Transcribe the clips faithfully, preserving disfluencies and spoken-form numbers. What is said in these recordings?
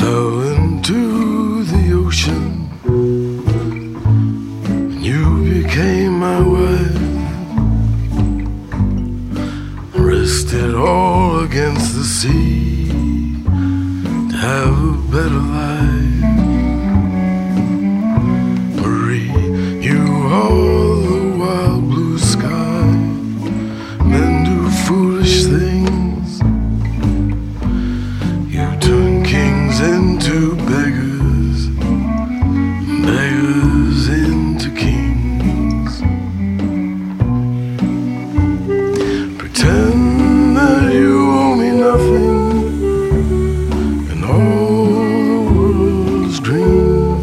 fell into the ocean, and you became my wife. Risked it all against the sea to have a better life. Marie, you are the wild blue sky. Men do foolish things. You turn kings into beggars, beggars into kings. Pretend that you owe me nothing, and all the world's green.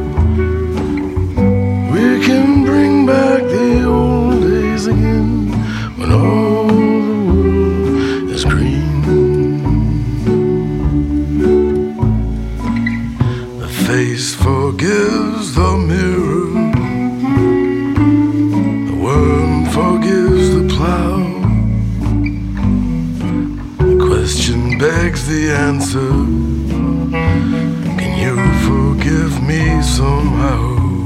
We can bring back the old days again, when all the world is green. The face forgives the mirror, the worm forgives the plow. The question begs the answer, can you forgive me somehow?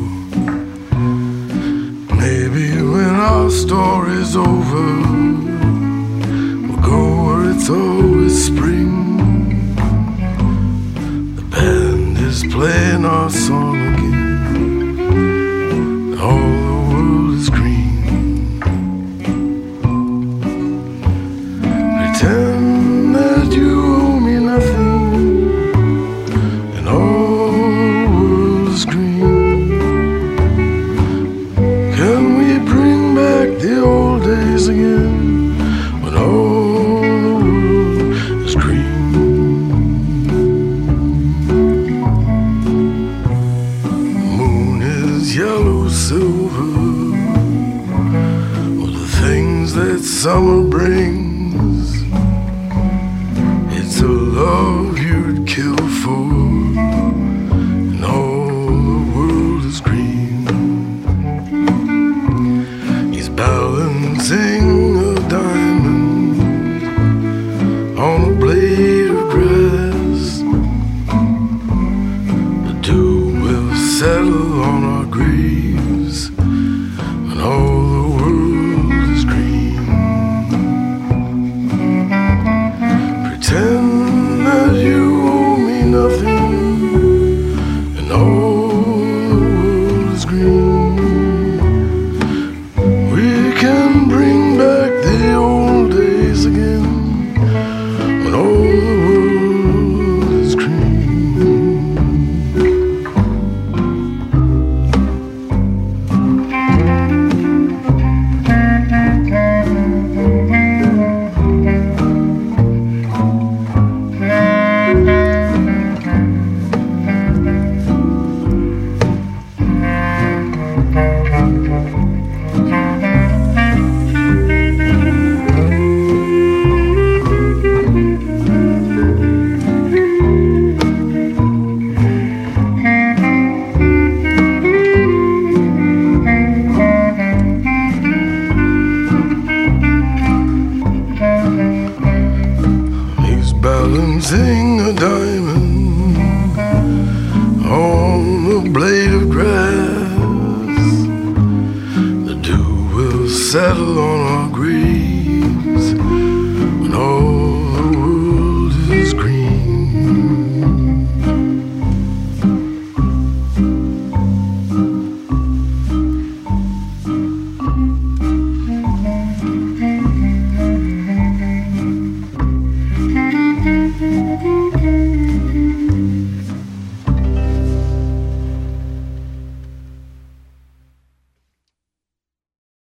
Maybe when our story's over, we'll go where it's always spring. The band is playing our song again, all the world is green. Pretend that you owe me nothing, and all the world is green. Can we bring back the old days again, when all the world is green? The moon is yellow silver, or the things that summer brings.